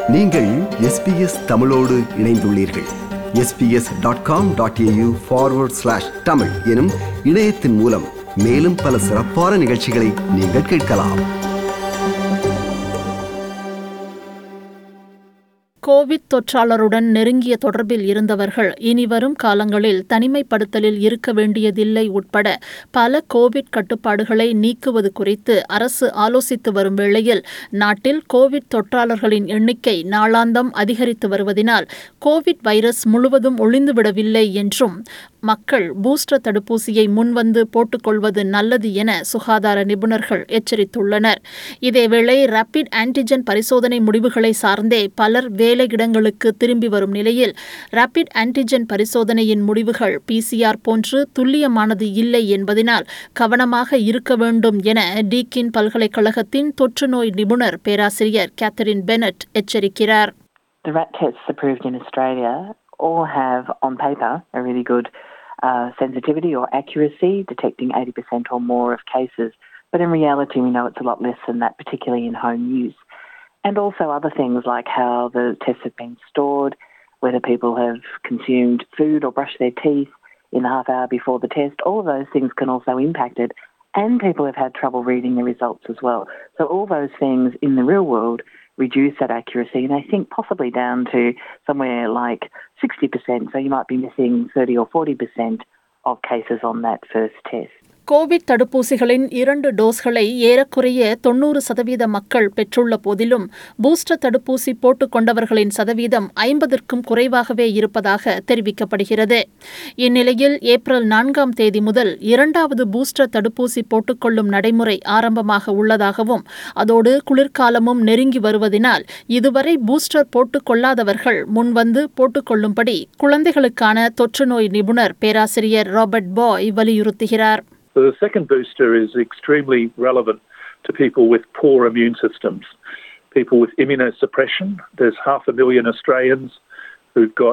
நீங்கள் SBS தமிழோடு இணைந்துள்ளீர்கள். sbs.com.au/tamil எனும் இணையத்தின் மூலம் மேலும் பல சிறப்பான நிகழ்ச்சிகளை நீங்கள் கேட்கலாம். கோவிட் தொற்றாளருடன் நெருங்கிய தொடர்பில் இருந்தவர்கள் இனிவரும் காலங்களில் தனிமைப்படுத்தலில் இருக்க வேண்டியதில்லை உட்பட பல கோவிட் கட்டுப்பாடுகளை நீக்குவது குறித்து அரசு ஆலோசித்து வரும் வேளையில் நாட்டில் கோவிட் தொற்றாளர்களின் எண்ணிக்கை நாளாந்தம் அதிகரித்து வருவதினால் கோவிட் வைரஸ் முழுவதும் ஒழிந்துவிடவில்லை என்றும் மக்கள் பூஸ்டர் தடுப்பூசியை முன்வந்து போட்டுக்கொள்வது நல்லது என சுகாதார நிபுணர்கள் எச்சரித்துள்ளனர். இதேவேளை ரேபிட் ஆன்டிஜென் பரிசோதனை முடிவுகளை சார்ந்தே பலர் வேலையிடங்களுக்கு திரும்பி வரும் நிலையில் ரேபிட் ஆன்டிஜென் பரிசோதனையின் முடிவுகள் PCR போன்று துல்லியமானது இல்லை என்பதனால் கவனமாக இருக்க வேண்டும் என டீக்கின் பல்கலைக்கழகத்தின் தொற்றுநோய் நிபுணர் பேராசிரியர் கேத்தரின் பெனட் எச்சரிக்கிறார். The rat tests approved in Australia all have on paper a really good sensitivity or accuracy, detecting 80% or more of cases. But in reality, we know it's a lot less than that, particularly in home use. And also other things like how the tests have been stored, whether people have consumed food or brushed their teeth in the half hour before the test. All of those things can also impact it. And people have had trouble reading the results as well. So all those things in the real world reduce that accuracy, and I think possibly down to somewhere like 60%. So you might be missing 30 or 40% of cases on that first test. COVID தடுப்பூசிகளின் 2 டோஸ்களை ஏறக்குறைய 90% மக்கள் பெற்றுள்ள போதிலும் booster தடுப்பூசி போட்டுக் கொண்டவர்களின் சதவீதம் 50க்கும் குறைவாகவே இருப்பதாக தெரிவிக்கப்படுகிறது. இந்நிலையில் ஏப்ரல் 4ஆம் தேதி முதல் 2வது பூஸ்டர் தடுப்பூசி போட்டுக்கொள்ளும் நடைமுறை ஆரம்பமாக உள்ளதாகவும் அதோடு குளிர்காலமும் நெருங்கி வருவதினால் இதுவரை பூஸ்டர் போட்டுக் கொள்ளாதவர்கள் முன்வந்து போட்டுக்கொள்ளும்படி குழந்தைகளுக்கான தொற்றுநோய் நிபுணர் பேராசிரியர் ராபர்ட் பாய் வலியுறுத்துகிறார். So the second booster is extremely relevant to people with poor immune systems, people with immunosuppression. There's 500,000 Australians who've got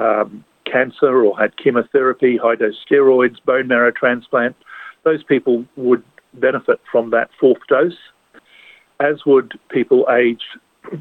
cancer or had chemotherapy, high-dose steroids, bone marrow transplant. Those people would benefit from that fourth dose, as would people aged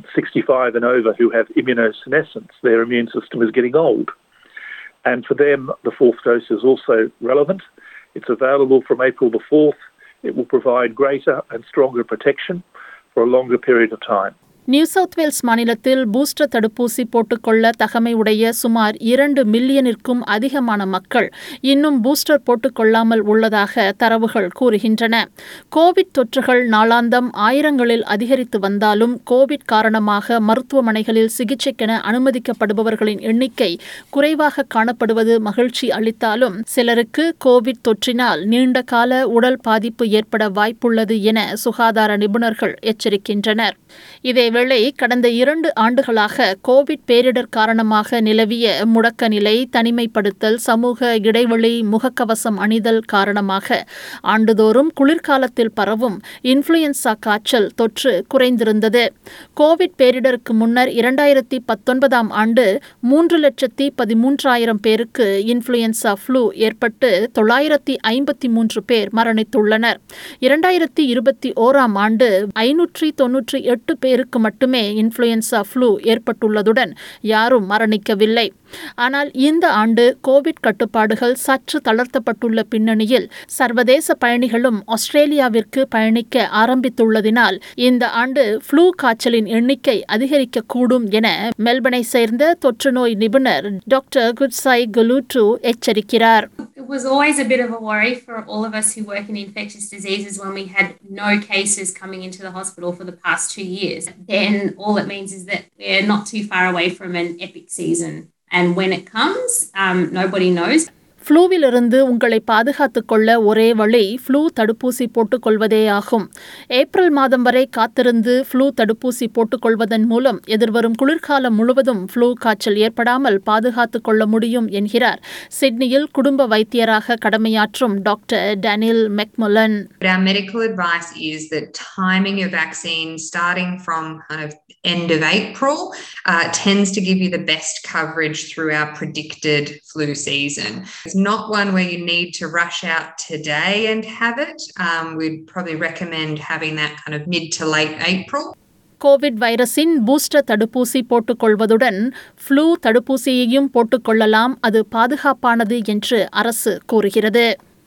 65 and over who have immunosenescence. Their immune system is getting old. And for them, the fourth dose is also relevant. It's available from April the 4th. It will provide greater and stronger protection for a longer period of time. New South Wales மாநிலத்தில் booster தடுப்பூசி போட்டுக்கொள்ள தகமை உடைய சுமார் 2 மில்லியனிற்கும் அதிகமான மக்கள் இன்னும் booster போட்டுக்கொள்ளாமல் உள்ளதாக தரவுகள் கூறுகின்றன. கோவிட் தொற்றுகள் நாளாந்தம் ஆயிரங்களில் அதிகரித்து வந்தாலும் கோவிட் காரணமாக மருத்துவமனைகளில் சிகிச்சைக்கென அனுமதிக்கப்படுபவர்களின் எண்ணிக்கை குறைவாக காணப்படுவது மகிழ்ச்சி அளித்தாலும் சிலருக்கு கோவிட் தொற்றினால் நீண்ட கால உடல் பாதிப்பு ஏற்பட வாய்ப்புள்ளது என சுகாதார நிபுணர்கள் எச்சரிக்கின்றனர். இதேவேளை கடந்த 2 ஆண்டுகளாக கோவிட் பேரிடர் காரணமாக நிலவிய முடக்க நிலை, தனிமைப்படுத்தல், சமூக இடைவெளி, முகக்கவசம் அணிதல் காரணமாக ஆண்டுதோறும் குளிர்காலத்தில் பரவும் இன்ஃப்ளூயன்சா காய்ச்சல் தொற்று குறைந்திருந்தது. கோவிட் பேரிடருக்கு முன்னர் 2019ஆம் ஆண்டு 3,13,000 பேருக்கு இன்ஃப்ளூயன்சா ஃப்ளூ ஏற்பட்டு 953 பேர் மரணித்துள்ளனர். 2021ஆம் ஆண்டு 598 பேருக்கு மட்டுமே இன்ஃப்ளூயன்சா ஃப்ளூ ஏற்பட்டுள்ளதுடன் யாரும் மரணிக்கவில்லை. ஆனால் இந்த ஆண்டு கோவிட் கட்டுப்பாடுகள் சற்று தளர்த்தப்பட்டுள்ள பின்னணியில் சர்வதேச பயணிகளும் ஆஸ்திரேலியாவிற்கு பயணிக்க ஆரம்பித்துள்ளதினால் இந்த ஆண்டு ஃப்ளூ காய்ச்சலின் எண்ணிக்கை அதிகரிக்கக்கூடும் என மெல்பர்னை சேர்ந்த தொற்றுநோய் நிபுணர் டாக்டர் குட்சாய் கலூட்டு எச்சரிக்கிறார். It was always a bit of a worry for all of us who work in infectious diseases when we had no cases coming into the hospital for the past 2 years. Then all it means is that we're not too far away from an epic season. And when it comes, nobody knows. ஃப்ளூவிலிருந்து உங்களை பாதுகாத்துக் கொள்ள ஒரே வழி flu தடுப்பூசி போட்டுக்கொள்வதே ஆகும். April மாதம் வரை காத்திருந்து ஃப்ளூ தடுப்பூசி போட்டுக்கொள்வதன் மூலம் எதிர்வரும் குளிர்காலம் முழுவதும் ஃப்ளூ காய்ச்சல் ஏற்படாமல் பாதுகாத்துக் கொள்ள முடியும் என்கிறார் சிட்னியில் குடும்ப வைத்தியராக கடமையாற்றும் doctor Daniel McMullen. Our medical advice is that timing your vaccine starting from kind of end of April tends to give you the best coverage through our predicted flu season. It's not one where you need to rush out today and have it. We'd probably recommend having that kind of mid to late April. COVID வைரஸின் booster தடுப்பூசி போட்டுக்கொள்வதுடன் flu தடுப்பூசியையும் போட்டுக்கொள்ளலாம், அது பாதுகாப்பானது என்று அரசு கூறுகிறது.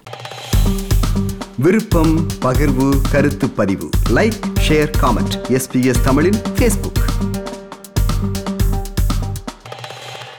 விருப்பம், பகிர்வு, கருத்து பதிவு, லைக், ஷேர், காமெண்ட். SBS தமிழின் Facebook.